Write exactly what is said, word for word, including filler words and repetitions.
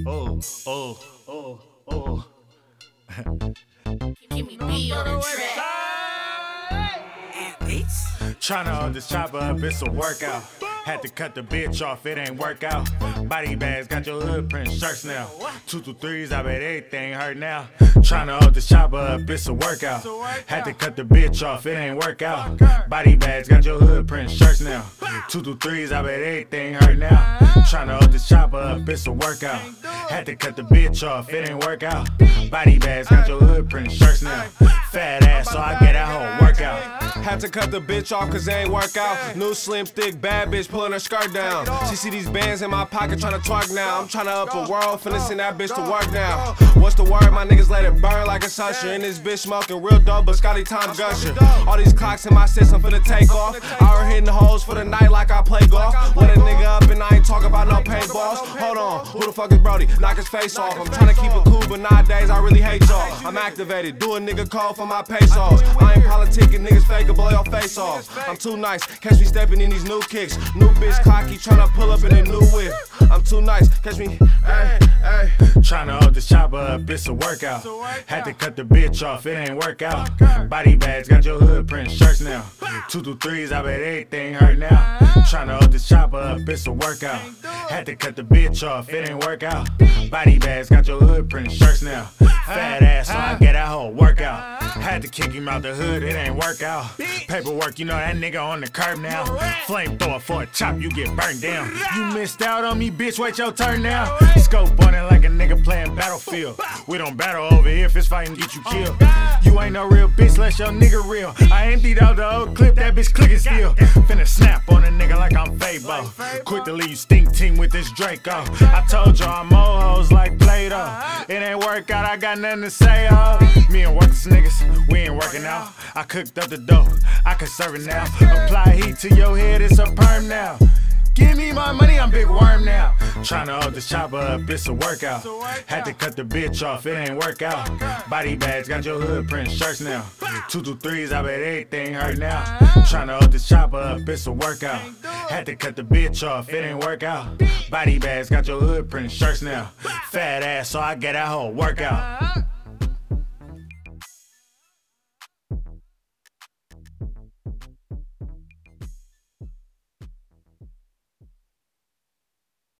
Oh, oh, oh, oh. Give me B on the track. Tryna hold this chopper up, it's a workout. Had to cut the bitch off, it ain't work out. Body bags, got your hood print shirts now. Two through threes, I bet everything hurt now. Tryna hold this chopper up, it's a workout. Had to cut the bitch off, it ain't work out. Body bags, got your hood print shirts now. Two through threes, I bet everything hurt now. Tryna hold this chopper up, it's a workout. Had to cut the bitch off, it ain't work out. Body bags, got your hood print shirts now. Fat ass, so I get that whole workout. Had to cut the bitch off cause they ain't work out. New slim thick bad bitch pulling her skirt down. She see these bands in my pocket tryna twerk now. I'm tryna up a world, finna send that bitch to work now. What's the word? My niggas let it burn like a Usher. And this bitch smoking real dope, but Scotty Tom gusher. All these clocks in my system finna take off. Out here hitting hoes for the night like I play golf. Let a nigga up and I ain't talk about no paintballs. Hold on, who the fuck is Brody? Knock his face off. I'm tryna keep it cool, but nowadays I really hate y'all. I'm activated, do a nigga call for my pesos. I ain't politicking, niggas fake a blow your face off. I'm too nice, catch me stepping in these new kicks. New bitch cocky, tryna pull up in a new whip. I'm too nice, catch me, ay, ay. Tryna hold this chopper up, it's a workout. Had to cut the bitch off, it ain't work out. Body bags, got your hood print shirts now. Two through threes, I bet everything hurt now. Tryna hold this chopper up, it's a workout. Had to cut the bitch off, it ain't work out. Body bags, got your hood print shirts now. Fat ass, so I get that whole workout. Had to kick him out the hood, it ain't work out. Paperwork, you know that nigga on the curb now. Flamethrower for a chop, you get burned down. You missed out on me, bitch, wait your turn now. Scope on it like a nigga playing Battlefield. We don't battle over here, fist fighting get you killed. You ain't no real bitch, let your nigga real. I emptied out the old clip, that bitch clicking still. Finna snap on a nigga like I'm Fabo. Quick to leave stink team with this Draco. I told y'all I'm old hoes like Play-Doh. It ain't work out, I got nothing to say, oh. Me and workers niggas, we ain't working out. I cooked up the dough, I can serve it now. Apply heat to your head, it's a perm now. Give me my money, I'm Big Worm now. Tryna hold this chopper up, it's a workout. Had to cut the bitch off, it ain't work out. Body bags, got your hood print shirts now. Two through threes, I bet everything hurt now. Tryna hold this chopper up, it's a workout. Had to cut the bitch off, it ain't work out. Body bags, got your hood print shirts now. Fat ass, so I get that whole workout.